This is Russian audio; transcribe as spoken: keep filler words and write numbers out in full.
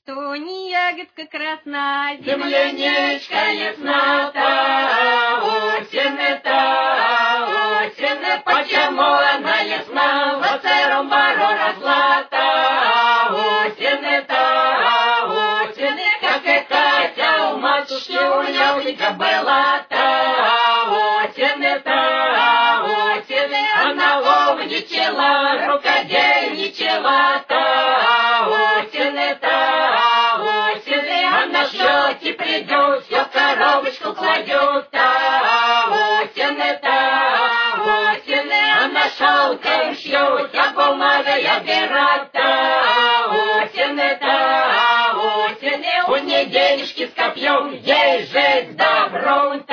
что не ягодка красна, земляничка ясна-та, осень-та, осень, почему она ясна, в сером бару росла-та, осень-та, осень, как и Катя у матушки у Ялька была-та, осень-та, осень, она ловничала, рукодельничала-та, осень-та, осень, а на счете придет, все в коробочку кладет-та, осень-та, осень, а на шелковом счете, а бумагой обирать-та, осень-та, осень, у ней денежки с копьем, ей жить добром-та.